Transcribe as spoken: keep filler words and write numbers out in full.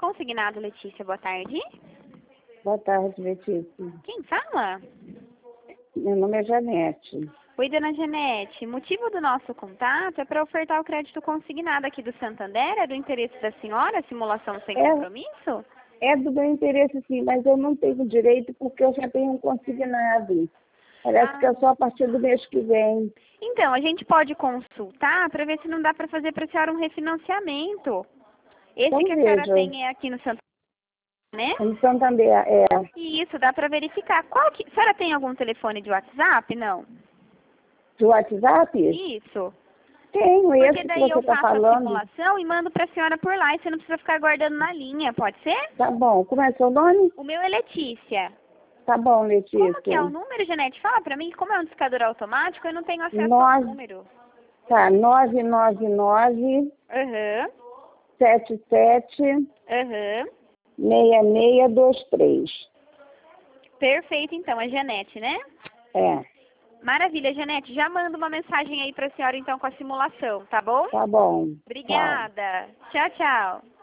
Consignado, Letícia, boa tarde. Boa tarde, Letícia. Quem fala? Meu nome é Janete. Oi, dona Janete. Motivo do nosso contato é para ofertar o crédito consignado aqui do Santander. É do interesse da senhora, simulação sem É. compromisso? É do meu interesse, sim, mas eu não tenho direito porque eu já tenho um consignado. Parece Ah. que é só a partir do mês que vem. Então, a gente pode consultar para ver se não dá para fazer para a senhora um refinanciamento. Esse Então que a senhora veja. tem é aqui no Santander, né? No Santander, é. Isso, dá para verificar. Qual que... A senhora tem algum telefone de WhatsApp? Não? De WhatsApp? Isso. Tenho Porque esse que daí você eu está faço a falando. simulação e mando para a senhora por lá e você não precisa ficar guardando na linha, pode ser? Tá bom. Como é seu nome? O meu é Letícia. Tá bom, Letícia. Como que é o número, Janete? Fala para mim, como é um discador automático, eu não tenho acesso Nove... ao número. Tá, nove nove nove, Aham, sete sete, aham. seis seis dois três. Perfeito, então, é Janete, né? É, Maravilha, Janete. Já mando uma mensagem aí para a senhora, então, com a simulação, tá bom? tá bom. Tchau. Obrigada. Tchau, tchau.